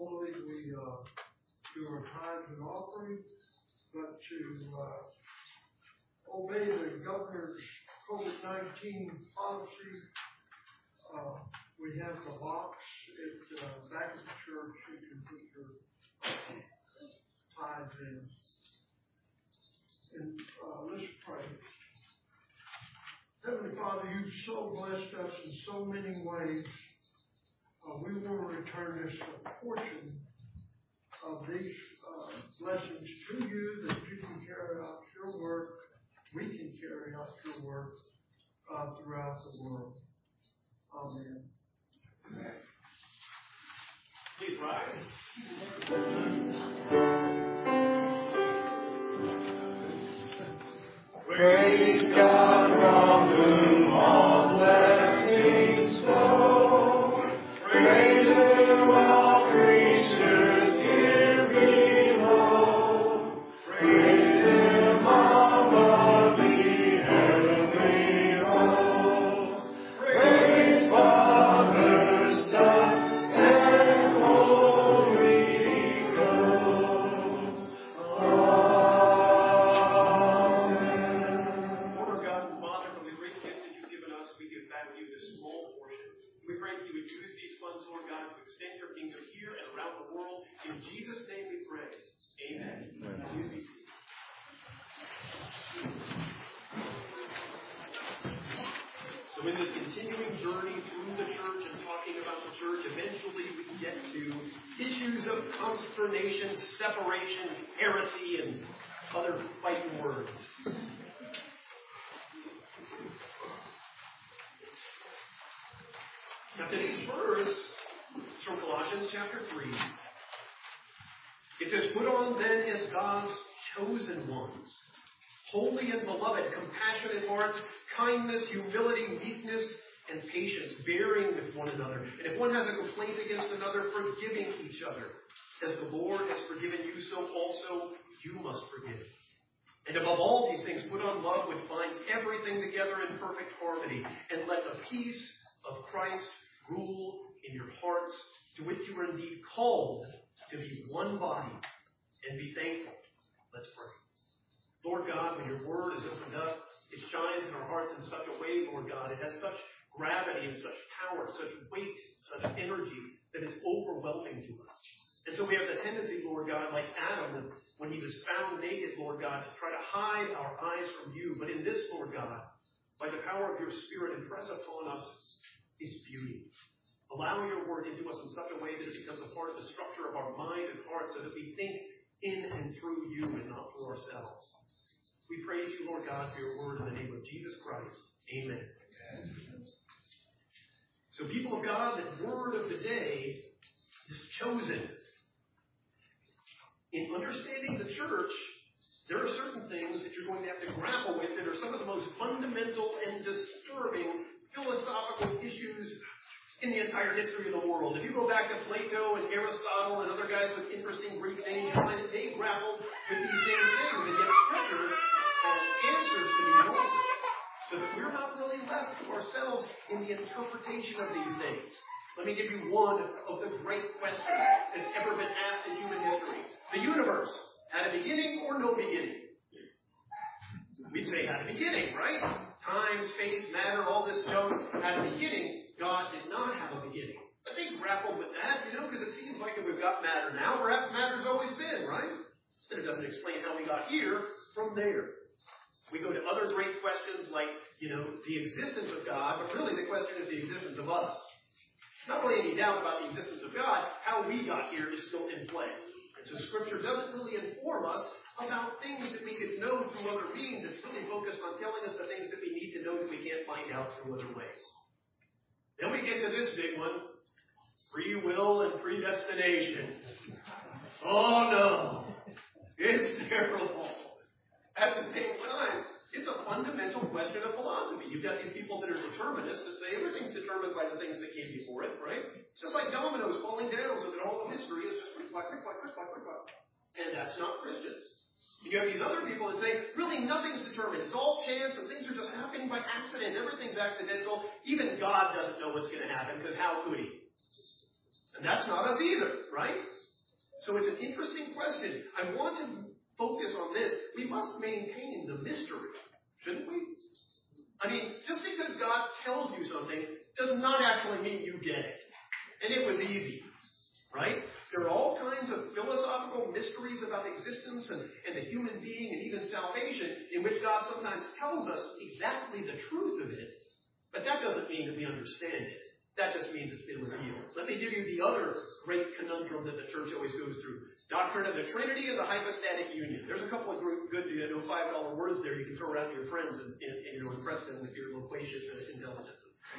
normally we do our tithes and offering, but to obey the governor's COVID-19 policy, we have the box at back of the church. You can put your tithes in. And let's pray. Heavenly Father, you've so blessed us in so many ways. We want to return this portion of these blessings to you, that you can carry out your work. We can carry out your work throughout the world. Amen. Please rise. Praise God from whom all blessings flow. Praise Him, all creatures here below. Praise Him above the heavenly hosts. Praise Father, Son, and Holy Ghost. We pray that you would use these funds, Lord God, to extend your kingdom here and around the world. In Jesus' name we pray. Amen. Please be seated. So in this continuing journey through the church and talking about the church, eventually we get to issues of consternation, separation, heresy, and other fighting words. Now today's verse is from Colossians chapter 3. It says, "Put on then as God's chosen ones, holy and beloved, compassionate hearts, kindness, humility, meekness, and patience, bearing with one another. And if one has a complaint against another, forgiving each other. As the Lord has forgiven you, so also you must forgive. And above all these things, put on love, which binds everything together in perfect harmony. And let the peace of Christ rule in your hearts, to which you are indeed called to be one body, and be thankful." Let's pray. Lord God, when your word is opened up, it shines in our hearts in such a way, Lord God. It has such gravity and such power, such weight, such energy, that it's overwhelming to us. And so we have the tendency, Lord God, like Adam, when he was found naked, Lord God, to try to hide our eyes from you. But in this, Lord God, by the power of your Spirit, impress upon us is beauty. Allow your word into us in such a way that it becomes a part of the structure of our mind and heart, so that we think in and through you and not through ourselves. We praise you, Lord God, for your word in the name of Jesus Christ. Amen. So people of God, the word of the day is chosen. In understanding the church, there are certain things that you're going to have to grapple with that are some of the most fundamental and disturbing philosophical issues in the entire history of the world. If you go back to Plato and Aristotle and other guys with interesting Greek names, you find that they grappled with these same things, and yet Scripture has answers to these also. So that we're not really left to ourselves in the interpretation of these things. Let me give you one of the great questions that's ever been asked in human history. The universe had a beginning or no beginning? We'd say had a beginning, right? Time, space, matter, all this junk had a beginning. God did not have a beginning. But they grappled with that, because it seems like if we've got matter now, perhaps matter's always been, right? But it doesn't explain how we got here from there. We go to other great questions like, the existence of God, but really the question is the existence of us. Not really any doubt about the existence of God, how we got here is still in play. And so Scripture doesn't really inform us about things that we could know through other means. It's really focused on telling us the things that we need to know that we can't find out through other ways. Then we get to this big one, free will and predestination. Oh no, it's terrible. At the same time, it's a fundamental question of philosophy. You've got these people that are determinists that say everything's determined by the things that came before it, right? It's just like dominoes falling down, so that all of history is just click, click, click, click, click, click. And that's not Christians. You have these other people that say, really nothing's determined. It's all chance and things are just happening by accident. Everything's accidental. Even God doesn't know what's going to happen, because how could he? And And that's not us either, right? So it's an interesting question. I want to focus on this. We must maintain the mystery, shouldn't we? I mean, just because God tells you something does not actually mean you get it. And it was easy, right? There are all kinds of philosophical mysteries about existence and the human being and even salvation in which God sometimes tells us exactly the truth of it. But that doesn't mean that we understand it. That just means it's been revealed. Let me give you the other great conundrum that the church always goes through. Doctrine of the Trinity and the hypostatic union. There's a couple of good, $5 words there you can throw around to your friends and impress them with your loquacious intelligence.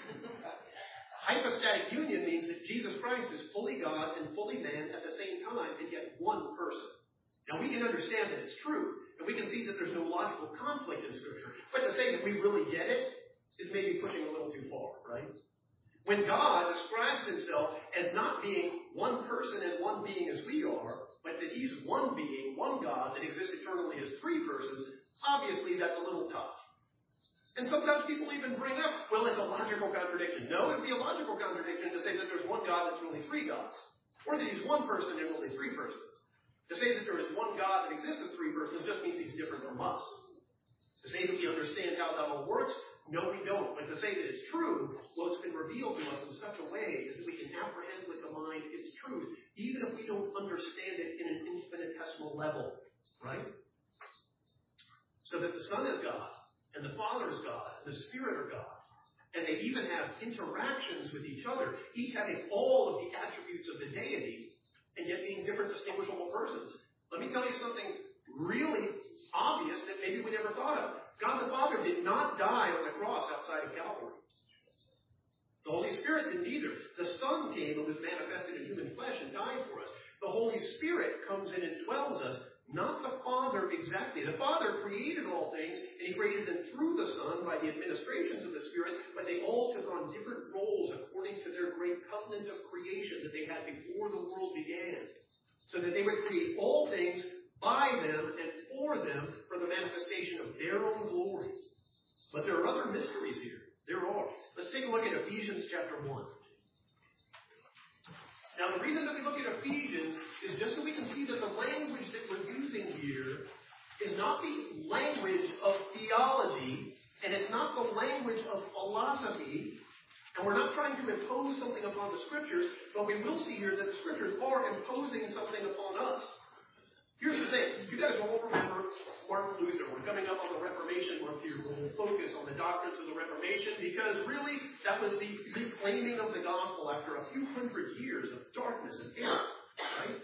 Hypostatic union means that Jesus Christ is fully God and fully man at the same time, and yet one person. Now, we can understand that it's true, and we can see that there's no logical conflict in Scripture. But to say that we really get it is maybe pushing a little too far, right? When God describes himself as not being one person and one being as we are, but that he's one being, one God that exists eternally as three persons, obviously that's a little tough. And sometimes people even bring up, well, it's a logical contradiction. No, it would be a logical contradiction to say that there's one God that's really three gods. Or that he's one person and only three persons. To say that there is one God that exists as three persons just means he's different from us. To say that we understand how that all works, no, we don't. But to say that it's true, well, it's been revealed to us in such a way as that we can apprehend with the mind its truth, even if we don't understand it in an infinitesimal level. Right? So that the Son is God, and the Father is God, and the Spirit are God. And they even have interactions with each other, each having all of the attributes of the deity, and yet being different, distinguishable persons. Let me tell you something really obvious that maybe we never thought of. God the Father did not die on the cross outside of Calvary. The Holy Spirit didn't either. The Son came and was manifested in human flesh and died for us. The Holy Spirit comes in and dwells us, not the Father exactly. The Father created all things, and he created them through the Son by the administrations of the Spirit, but they all took on different roles according to their great covenant of creation that they had before the world began, so that they would create all things by them and for them for the manifestation of their own glory. But there are other mysteries here. There are. Let's take a look at Ephesians chapter 1. Now, the reason that we look at Ephesians is just so we can see that the language that we're using here is not the language of theology, and it's not the language of philosophy, and we're not trying to impose something upon the Scriptures, but we will see here that the Scriptures are imposing something upon us. Here's the thing. You guys all remember Martin Luther. We're coming up on the Reformation month here. We'll focus on the doctrines of the Reformation because really that was the reclaiming of the gospel after a few hundred years of darkness and error. Right?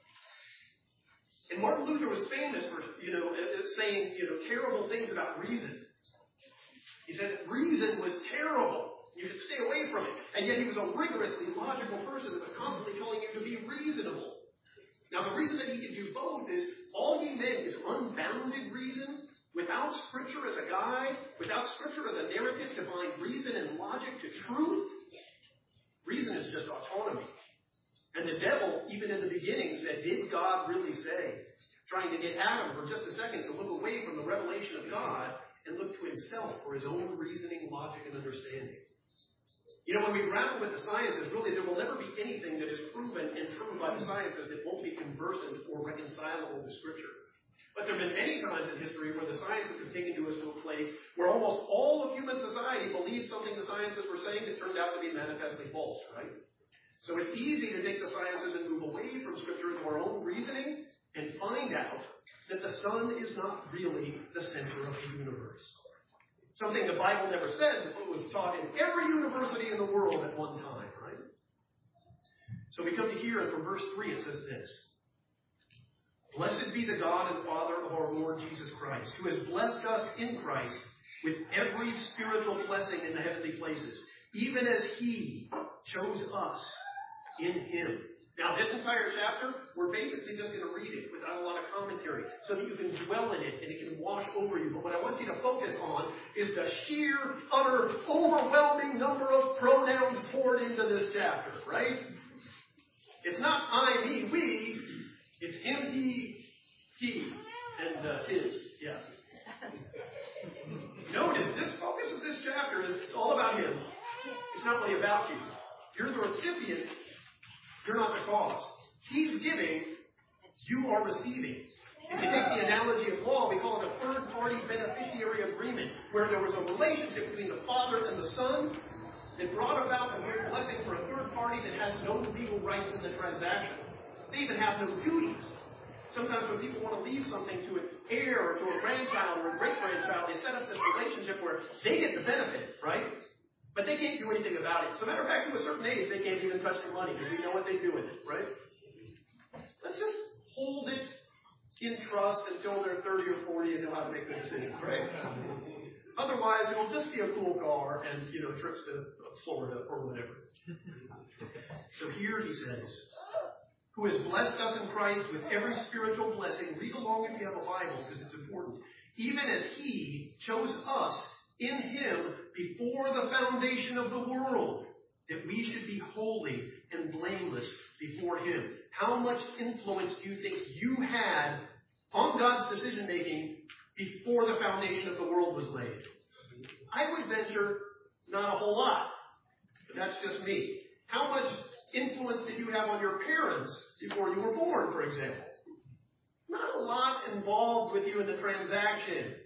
And Martin Luther was famous for, saying, terrible things about reason. He said that reason was terrible. You should stay away from it. And yet he was a rigorously logical person that was constantly telling you to be reasonable. Now, the reason that he could do both is all he meant is unbounded reason, without Scripture as a guide, without Scripture as a narrative to find reason and logic to truth. Reason is just autonomy. And the devil, even in the beginning, said, did God really say? Trying to get Adam for just a second to look away from the revelation of God and look to himself for his own reasoning, logic, and understanding. When we grapple with the sciences, really there will never be anything that is proven and true by the sciences that won't be conversant or reconcilable with Scripture. But there have been many times in history where the sciences have taken us to a place where almost all of human society believed something the sciences were saying that turned out to be manifestly false, right? So it's easy to take the sciences and move away from Scripture into our own reasoning and find out that the sun is not really the center of the universe. Something the Bible never said, but was taught in every university in the world at one time, right? So we come to here, and from verse 3 it says this. Blessed be the God and Father of our Lord Jesus Christ, who has blessed us in Christ with every spiritual blessing in the heavenly places, even as he chose us in him. Now, this entire chapter, we're basically just going to read it without a lot of commentary so that you can dwell in it and it can wash over you. But what I want you to focus on is the sheer, utter, overwhelming number of pronouns poured into this chapter, right? It's not I, me, we. It's him, he, and his. Yeah. Notice, this focus of this chapter is it's all about him. It's not really about you. You're the recipient You're not the cause. He's giving, you are receiving. If you take the analogy of law, we call it a third-party beneficiary agreement, where there was a relationship between the Father and the Son that brought about a great blessing for a third party that has no legal rights in the transaction. They even have no duties. Sometimes when people want to leave something to an heir or to a grandchild or a great-grandchild, they set up this relationship where they get the benefit, right? But they can't do anything about it. As a matter of fact, to a certain age, they can't even touch the money because we know what they do with it, right? Let's just hold it in trust until they're 30 or 40 and know how to make good decisions, right? Otherwise, it'll just be a cool car and, trips to Florida or whatever. So here he says, who has blessed us in Christ with every spiritual blessing. Read along if you have a Bible, because it's important. Even as he chose us in him before the foundation of the world, that we should be holy and blameless before him. How much influence do you think you had on God's decision-making before the foundation of the world was laid? I would venture not a whole lot. But that's just me. How much influence did you have on your parents before you were born, for example? Not a lot involved with you in the transaction.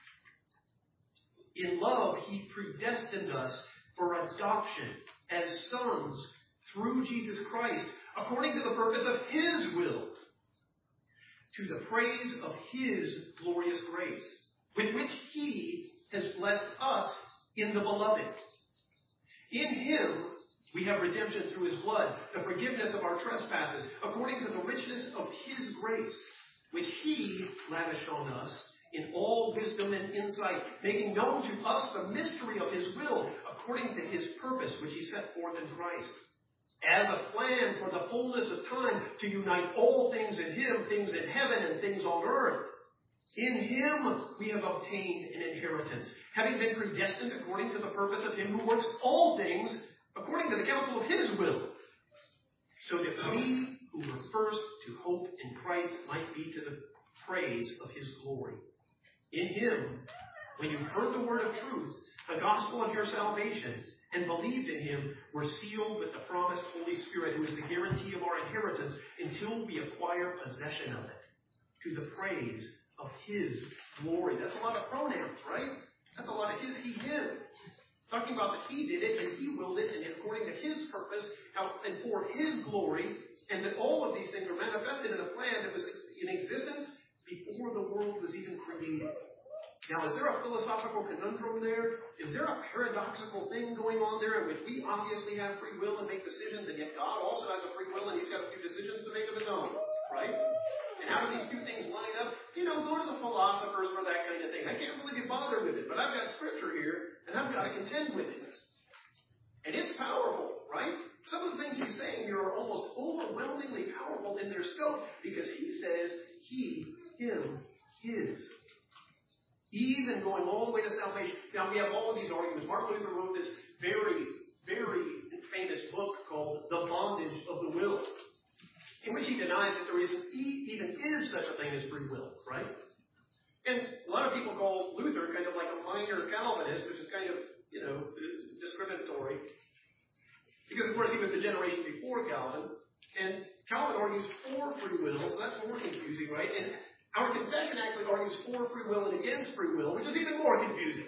In love, he predestined us for adoption as sons through Jesus Christ, according to the purpose of his will, to the praise of his glorious grace, with which he has blessed us in the beloved. In him we have redemption through his blood, the forgiveness of our trespasses, according to the richness of his grace, which he lavished on us in all wisdom and insight, making known to us the mystery of his will, according to his purpose, which he set forth in Christ, as a plan for the fullness of time to unite all things in him, things in heaven and things on earth. In him we have obtained an inheritance, having been predestined according to the purpose of him who works all things according to the counsel of his will, so that we who were first to hope in Christ might be to the praise of his glory. In him, when you heard the word of truth, the gospel of your salvation, and believed in him, were sealed with the promised Holy Spirit, who is the guarantee of our inheritance until we acquire possession of it, to the praise of his glory. That's a lot of pronouns, right? That's a lot of his, he, him. Talking about that he did it and he willed it and according to his purpose and for his glory, and that all of these things are manifested in a plan that was in existence before the world was even created. Now, is there a philosophical conundrum there? Is there a paradoxical thing going on there in which we obviously have free will and make decisions, and yet God also has a free will and he's got a few decisions to make of his own, right? And how do these two things line up? Go to the philosophers for that kind of thing. I can't really be bothered with it, but I've got scripture here, and I've got to contend with it. And it's powerful, right? Some of the things he's saying here are almost overwhelmingly powerful in their scope, because he says he, him, his. Even going all the way to salvation. Now, we have all of these arguments. Martin Luther wrote this very, very famous book called The Bondage of the Will, in which he denies that there even is such a thing as free will, right? And a lot of people call Luther kind of like a minor Calvinist, which is kind of, discriminatory. Because, of course, he was the generation before Calvin. And Calvin argues for free will, so that's more confusing, right? And our confession actually argues for free will and against free will, which is even more confusing.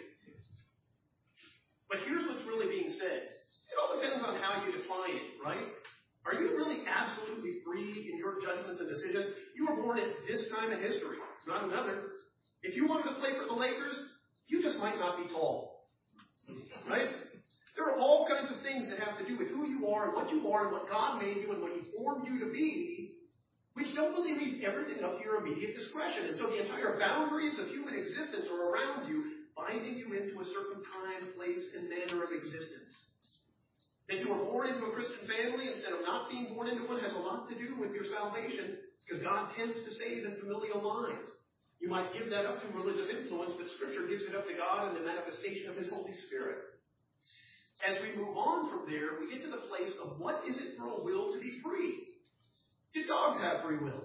But here's what's really being said. It all depends on how you define it, right? Are you really absolutely free in your judgments and decisions? You were born at this time in history, not another. If you wanted to play for the Lakers, you just might not be tall, right? There are all kinds of things that have to do with who you are and what God made you and what he formed you to be, which don't really leave everything up to your immediate discretion. And so the entire boundaries of human existence are around you, binding you into a certain time, place, and manner of existence. That you were born into a Christian family instead of not being born into one has a lot to do with your salvation, because God tends to save in familial lines. You might give that up to religious influence, but Scripture gives it up to God and the manifestation of his Holy Spirit. As we move on from there, we get to the place of what is it for a will to be free? Do dogs have free will?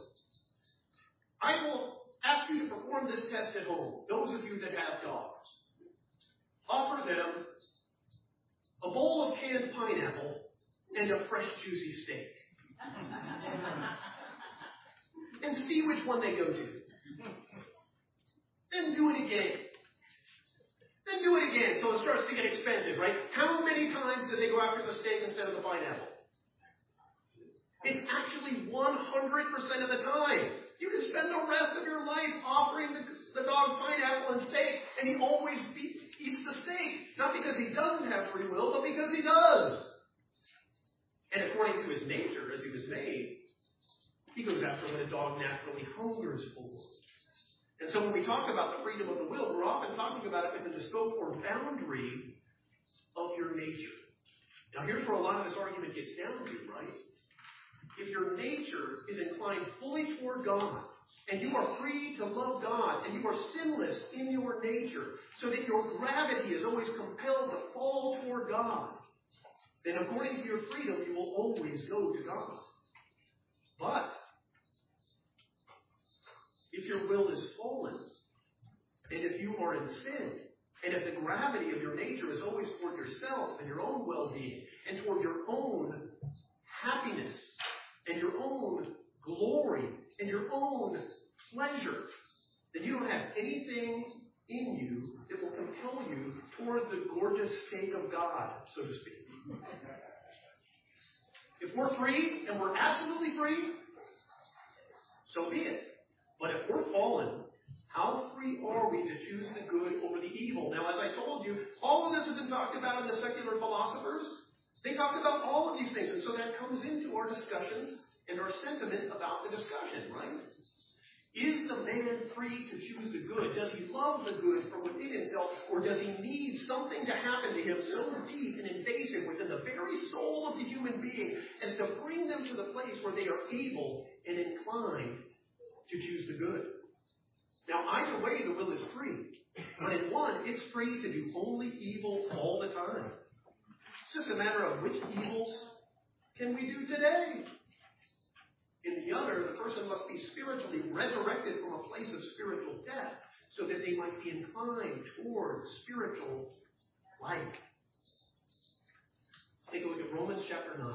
I will ask you to perform this test at home, those of you that have dogs. Offer them a bowl of canned pineapple and a fresh, juicy steak. And see which one they go to. Then do it again. Then do it again until it starts to get expensive, right? How many times did they go after the steak instead of the pineapple? It's actually 100% of the time. You can spend the rest of your life offering the dog pineapple and steak, and he always eats the steak. Not because he doesn't have free will, but because he does. And according to his nature, as he was made, he goes after what a dog naturally hungers for. And so when we talk about the freedom of the will, we're often talking about it within the scope or boundary of your nature. Now here's where a lot of this argument gets down to, right? If your nature is inclined fully toward God, and you are free to love God, and you are sinless in your nature, so that your gravity is always compelled to fall toward God, then according to your freedom, you will always go to God. But if your will is fallen, and if you are in sin, and if the gravity of your nature is always toward yourself and your own well-being, and toward your own happiness, and your own glory, and your own pleasure, then you don't have anything in you that will compel you toward the gorgeous state of God, so to speak. If we're free, and we're absolutely free, so be it. But if we're fallen, how free are we to choose the good over the evil? Now, as I told you, all of this has been talked about in the secular philosophers. They talked about all of these things, and so that comes into our discussions and our sentiment about the discussion, right? Is the man free to choose the good? Does he love the good from within himself, or does he need something to happen to him so deep and invasive within the very soul of the human being as to bring them to the place where they are able and inclined to choose the good? Now, either way, the will is free. But in one, it's free to do only evil all the time. It's just a matter of which evils can we do today. In the other, the person must be spiritually resurrected from a place of spiritual death so that they might be inclined toward spiritual life. Let's take a look at Romans chapter 9.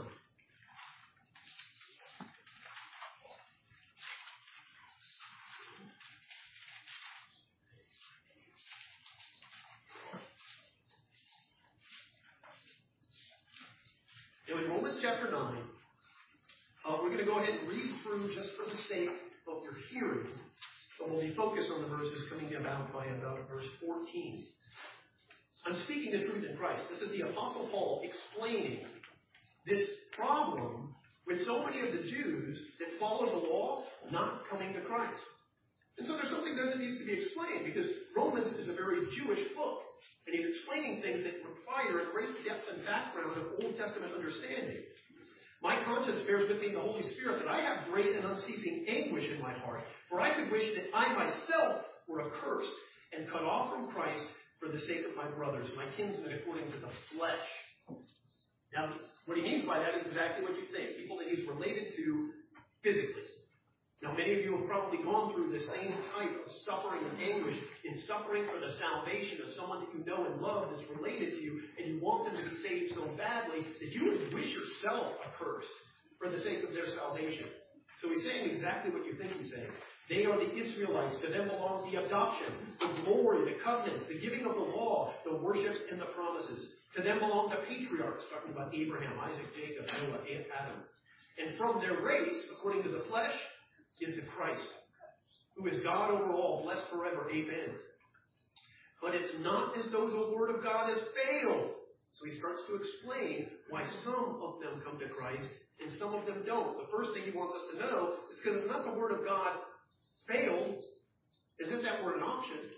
Now, in Romans chapter 9, we're going to go ahead and read through just for the sake of your hearing. But we'll be focused on the verses coming about by about verse 14. I'm speaking the truth in Christ. This is the Apostle Paul explaining this problem with so many of the Jews that follow the law not coming to Christ. And so there's something there that needs to be explained, because Romans is a very Jewish book. And he's explaining things that require a great depth and background of Old Testament understanding. My conscience bears with me in the Holy Spirit that I have great and unceasing anguish in my heart, for I could wish that I myself were accursed and cut off from Christ for the sake of my brothers, my kinsmen according to the flesh. Now, what he means by that is exactly what you think, people that he's related to physically. Now, many of you have probably gone through the same type of suffering and anguish in suffering for the salvation of someone that you know and love that's related to you, and you want them to be saved so badly that you would wish yourself accursed for the sake of their salvation. So he's saying exactly what you think he's saying. They are the Israelites. To them belongs the adoption, the glory, the covenants, the giving of the law, the worship, and the promises. To them belong the patriarchs, talking about Abraham, Isaac, Jacob, Noah, and Adam. And from their race, according to the flesh, is the Christ, who is God over all, blessed forever. Amen. But it's not as though the word of God has failed. So he starts to explain why some of them come to Christ and some of them don't. The first thing he wants us to know is because it's not the word of God failed, as if that were an option.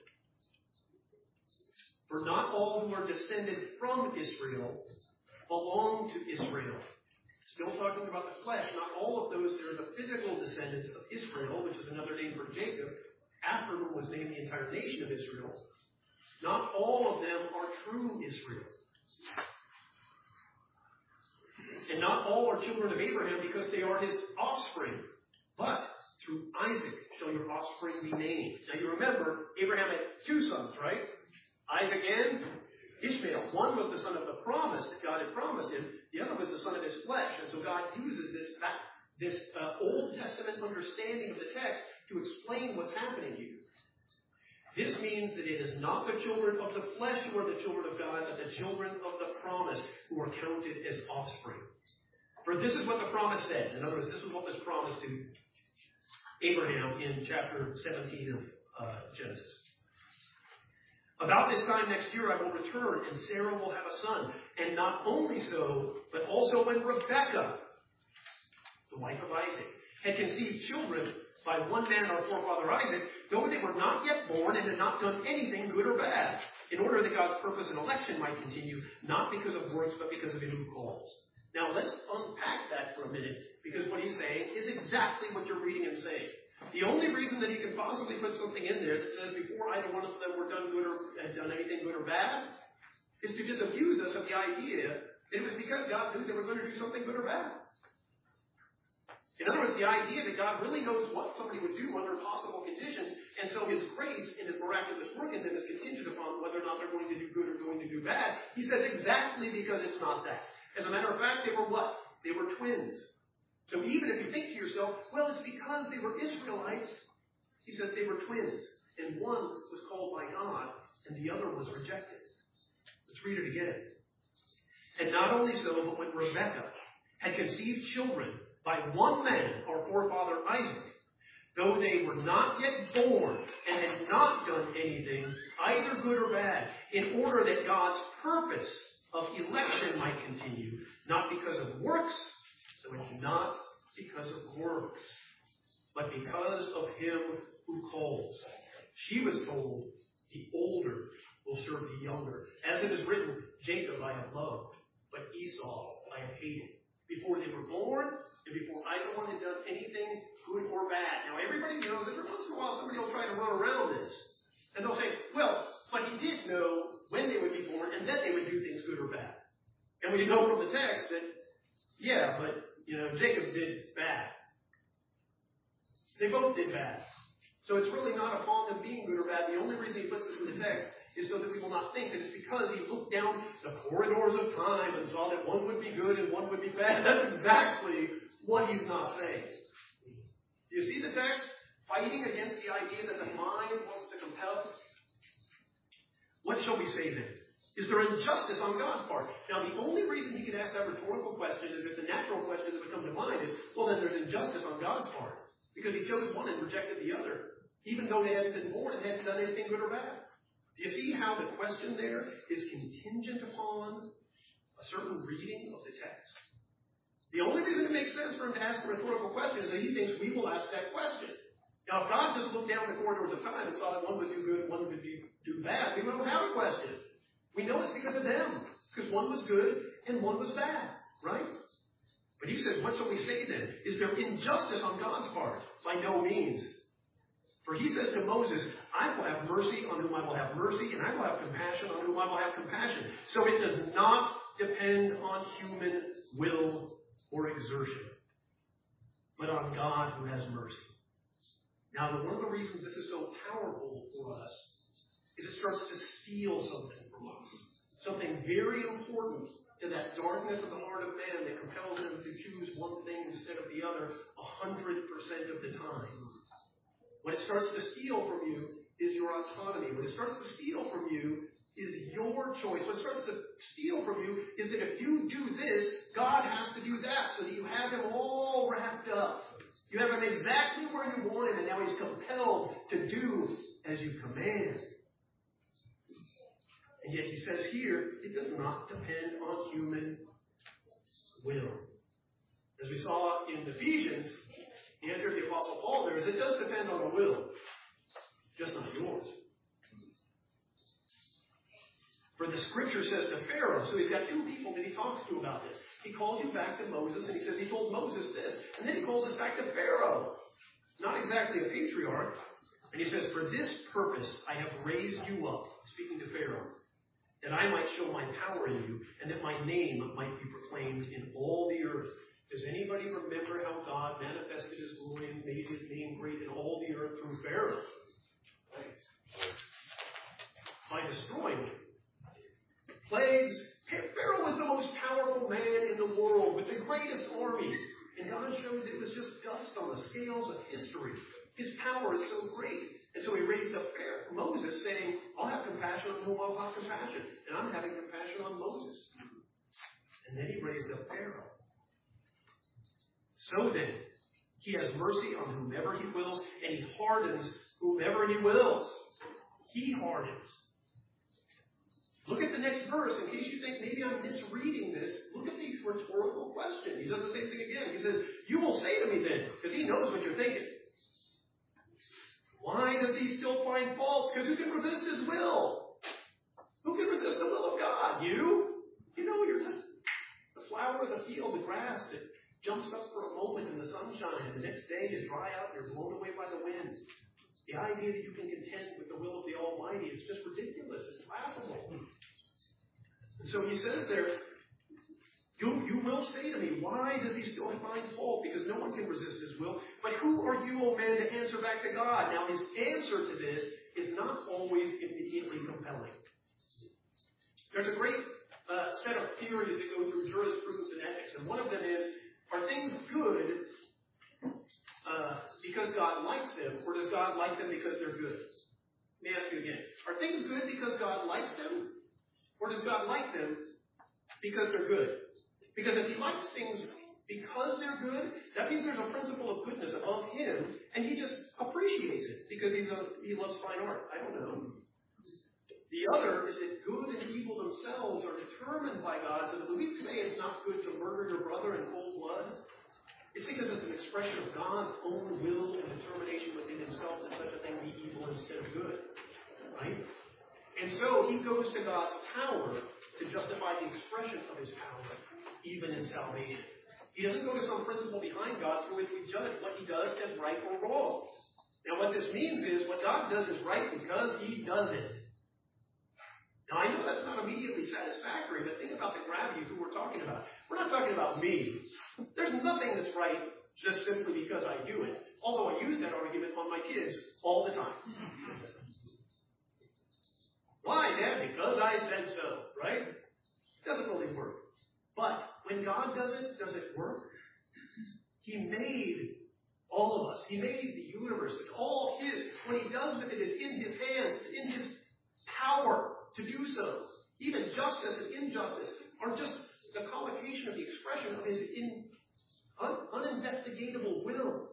For not all who are descended from Israel belong to Israel. Still talking about the flesh, not all of those that are the physical descendants of Israel, which is another name for Jacob, after whom was named the entire nation of Israel. Not all of them are true Israel. And not all are children of Abraham because they are his offspring. But through Isaac shall your offspring be named. Now you remember, Abraham had two sons, right? Isaac and Ishmael. One was the son of the promise that God had promised him. The other was the son of his flesh. And so God uses this this Old Testament understanding of the text to explain what's happening here. This means that it is not the children of the flesh who are the children of God, but the children of the promise who are counted as offspring. For this is what the promise said. In other words, this is what was promised to Abraham in chapter 17 of Genesis. About this time next year I will return, and Sarah will have a son. And not only so, but also when Rebekah, the wife of Isaac, had conceived children by one man, our forefather Isaac, though they were not yet born and had not done anything good or bad, in order that God's purpose and election might continue, not because of works, but because of him who calls. Now let's unpack that for a minute, because what he's saying is exactly what you're reading and saying. The only reason that he can possibly put something in there that says before either one of them were done good or had done anything good or bad is to disabuse us of the idea that it was because God knew they were going to do something good or bad. In other words, the idea that God really knows what somebody would do under possible conditions, and so his grace and his miraculous work in them is contingent upon whether or not they're going to do good or going to do bad. He says exactly because it's not that. As a matter of fact, they were what? They were twins. So even if you think to yourself, well, it's because they were Israelites, he says they were twins. And one was called by God, and the other was rejected. Let's read it again. And not only so, but when Rebekah had conceived children by one man, our forefather Isaac, though they were not yet born and had not done anything, either good or bad, in order that God's purpose of election might continue, not because of works, so it's not because of works, but because of him who calls. She was told, the older will serve the younger. As it is written, Jacob I have loved, but Esau I have hated. Before they were born, and before either one had done anything good or bad. Now everybody knows that every once in a while somebody will try to run around this. And they'll say, well, but he did know when they would be born and that they would do things good or bad. And we know from the text that, yeah, but Jacob did bad. They both did bad. So it's really not upon them being good or bad. The only reason he puts this in the text is so that we will not think that it's because he looked down the corridors of time and saw that one would be good and one would be bad. That's exactly what he's not saying. Do you see the text? Fighting against the idea that the mind wants to compel. What shall we say then? Is there injustice on God's part? Now, the only reason he can ask that rhetorical question is if the natural question that would come to mind is, well, then there's injustice on God's part. Because he chose one and rejected the other, even though they hadn't been born and hadn't done anything good or bad. Do you see how the question there is contingent upon a certain reading of the text? The only reason it makes sense for him to ask a rhetorical question is that he thinks we will ask that question. Now, if God just looked down the corridors of time and saw that one would do good, one would do bad, we wouldn't have a question. We know it's because of them. It's because one was good and one was bad, right? But he says, what shall we say then? Is there injustice on God's part? By no means. For he says to Moses, I will have mercy on whom I will have mercy, and I will have compassion on whom I will have compassion. So it does not depend on human will or exertion, but on God who has mercy. Now, one of the reasons this is so powerful for us is it starts to steal something from us. Something very important to that darkness of the heart of man that compels him to choose one thing instead of the other 100% of the time. What it starts to steal from you is your autonomy. What it starts to steal from you is your choice. What it starts to steal from you is that if you do this, God has to do that, so that you have him all wrapped up. You have him exactly where you want him, and now he's compelled to do as you command. And yet he says here, it does not depend on human will. As we saw in Ephesians, the answer of the Apostle Paul there is it does depend on the will, just not yours. For the scripture says to Pharaoh, so he's got two people that he talks to about this. He calls you back to Moses, and he says he told Moses this. And then he calls us back to Pharaoh. Not exactly a patriarch. And he says, for this purpose I have raised you up, speaking to Pharaoh, that I might show my power in you, and that my name might be proclaimed in all the earth. Does anybody remember how God manifested his glory and made his name great in all the earth through Pharaoh? Right. By destroying him. Plagues. Pharaoh was the most powerful man in the world with the greatest armies. And God showed that it was just dust on the scales of history. His power is so great. And so he raised up Moses, saying, I'll have compassion on whom I'll have compassion. And I'm having compassion on Moses. And then he raised up Pharaoh. So then, he has mercy on whomever he wills, and he hardens whomever he wills. He hardens. Look at the next verse. In case you think maybe I'm misreading this, look at the rhetorical question. He does the same thing again. He says, you will say to me then, because he knows what you're thinking. Why does he still find fault? Because who can resist his will? Who can resist the will of God? You? You know, you're just the flower of the field, the grass that jumps up for a moment in the sunshine, and the next day you dry out and you're blown away by the wind. The idea that you can contend with the will of the Almighty is just ridiculous. It's laughable. And so he says there, you will say to me, why does he still find fault? Because no one can resist his will. But who are you, O man, to answer back to God? Now, his answer to this is not always immediately compelling. There's a great set of theories that go through jurisprudence and ethics. And one of them is, are things good because God likes them, or does God like them because they're good? Let me ask you again. Are things good because God likes them, or does God like them because they're good? Because if he likes things because they're good, that means there's a principle of goodness above him, and he just appreciates it because he loves fine art. I don't know. The other is that good and evil themselves are determined by God, so that when we say it's not good to murder your brother in cold blood, it's because it's an expression of God's own will and determination within himself that such a thing be evil instead of good. Right? And so he goes to God's power to justify the expression of his power, even in salvation. He doesn't go to some principle behind God through which we judge what he does as right or wrong. Now what this means is what God does is right because he does it. Now I know that's not immediately satisfactory, but think about the gravity of who we're talking about. We're not talking about me. There's nothing that's right just simply because I do it. Although I use that argument on my kids all the time. Why, Dad? Because I said so, right? It doesn't really work. But when God does it work? He made all of us. He made the universe. It's all his. What he does with it is in his hands. It's in his power to do so. Even justice and injustice are just the collocation of the expression of his uninvestigatable will.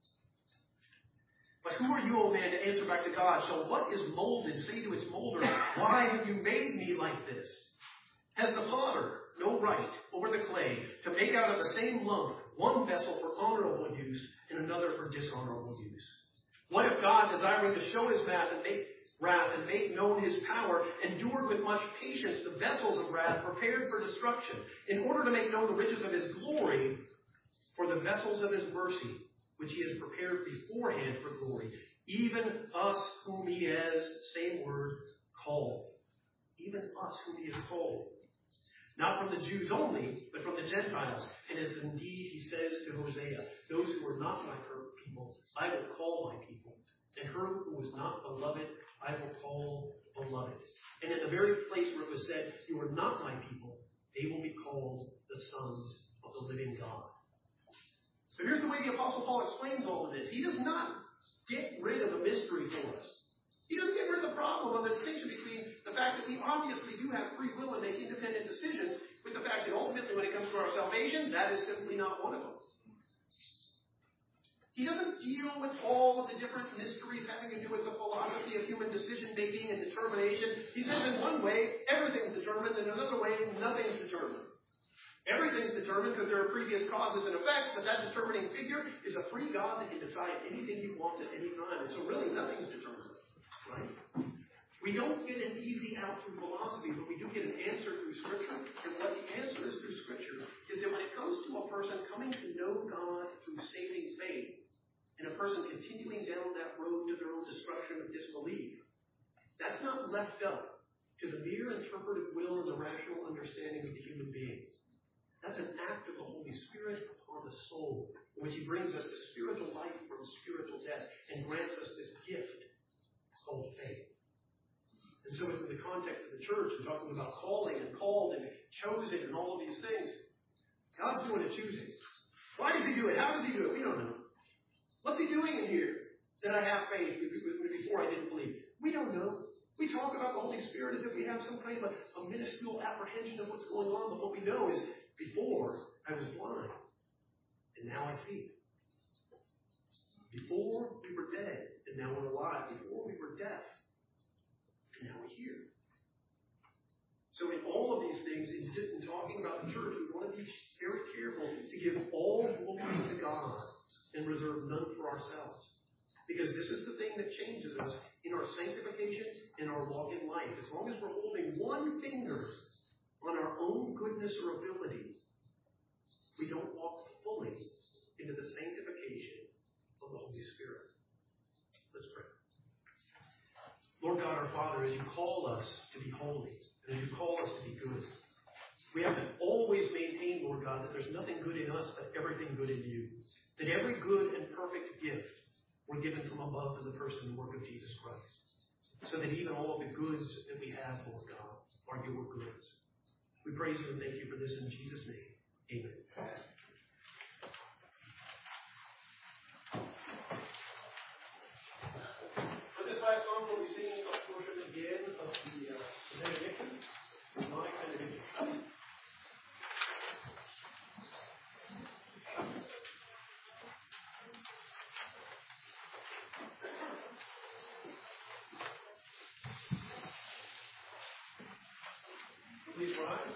But who are you, O man, to answer back to God? So what is molded? Say to its molder, why have you made me like this? Has the potter no right over the clay to make out of the same lump one vessel for honorable use and another for dishonorable use? What if God, desiring to show his wrath and make known his power, endured with much patience the vessels of wrath prepared for destruction, in order to make known the riches of his glory for the vessels of his mercy, which he has prepared beforehand for glory, even us whom he has, same word, called. Even us whom he has called. Not from the Jews only, but from the Gentiles. And as indeed he says to Hosea, those who are not my people, I will call my people. And her who was not beloved, I will call beloved. And in the very place where it was said, you are not my people, they will be called the sons of the living God. So here's the way the Apostle Paul explains all of this. He does not get rid of the mystery for us. He doesn't get rid of the problem of the distinction between the fact that we obviously do have free will and make independent decisions, with the fact that ultimately when it comes to our salvation, that is simply not one of them. He doesn't deal with all of the different mysteries having to do with the philosophy of human decision-making and determination. He says in one way, everything's determined, and in another way, nothing's determined. Everything's determined because there are previous causes and effects, but that determining figure is a free God that can decide anything he wants at any time. And so really, nothing's determined. Right? We don't get an easy out through philosophy, but we do get an answer through Scripture. And what the answer is through Scripture is that when it comes to a person coming to know God through saving faith, and a person continuing down that road to their own destruction of disbelief, that's not left up to the mere interpretive will and the rational understanding of the human being. That's an act of the Holy Spirit upon the soul, in which he brings us to spiritual life from spiritual death and grants us this gift called faith. And so within the context of the church, and talking about calling and called and chosen and all of these things, God's doing a choosing. Why does he do it? How does he do it? We don't know. What's he doing in here? That I have faith before I didn't believe. We don't know. We talk about the Holy Spirit as if we have some kind of a minuscule apprehension of what's going on, but what we know is before I was blind, and now I see. Before we were dead, and now we're alive. Before we were deaf, and now we're here. So in all of these things, in talking about the church, we want to be very careful to give all glory to God and reserve none for ourselves. Because this is the thing that changes us in our sanctification and our walk in life. As long as we're holding one finger on our own goodness or ability, we don't walk fully into the sanctification of the Holy Spirit. Let's pray. Lord God, our Father, as you call us to be holy, and as you call us to be good, we have to always maintain, Lord God, that there's nothing good in us, but everything good in you. That every good and perfect gift were given from above in the person and work of Jesus Christ. So that even all of the goods that we have, Lord God, are your goods. We praise you and thank you for this in Jesus' name. Amen. For this last song, we'll be singing a portion again of the benediction, my benediction. Please rise.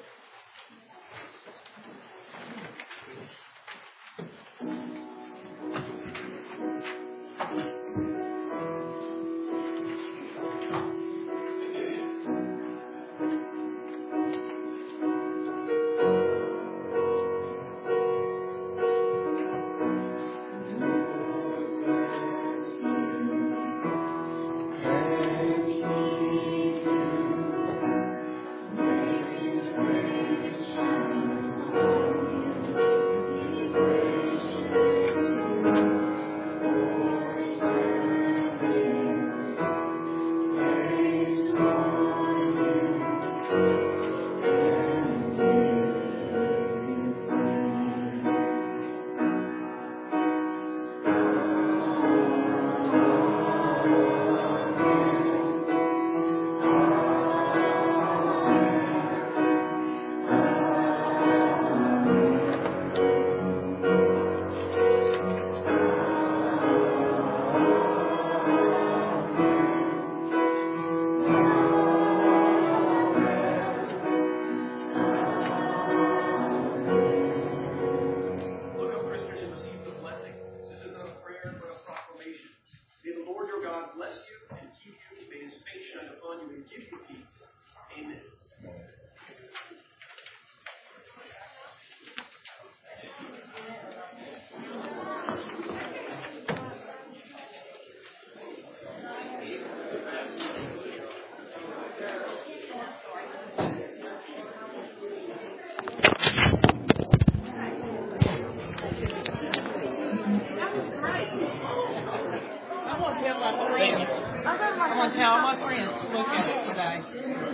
I'm going to tell my friends to look at it today.